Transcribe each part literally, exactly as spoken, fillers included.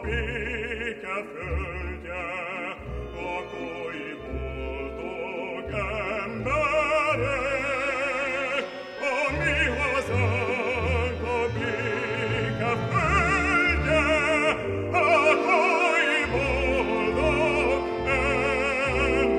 béke földje, lakói boldog emberek, a mi hazánk a béke földje, lakói boldog emberek.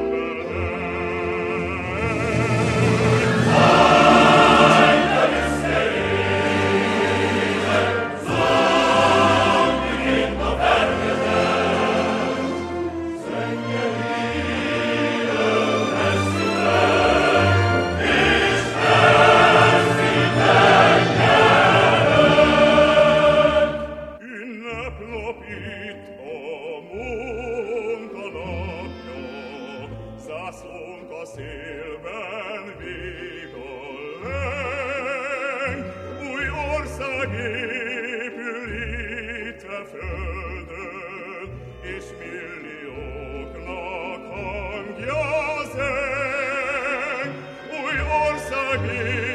Ünneplap itt a munkanapja, zászlónk a szélben vég a leng. Új ország épül itt a földön, és millióknak hangja zeng. Új ország épül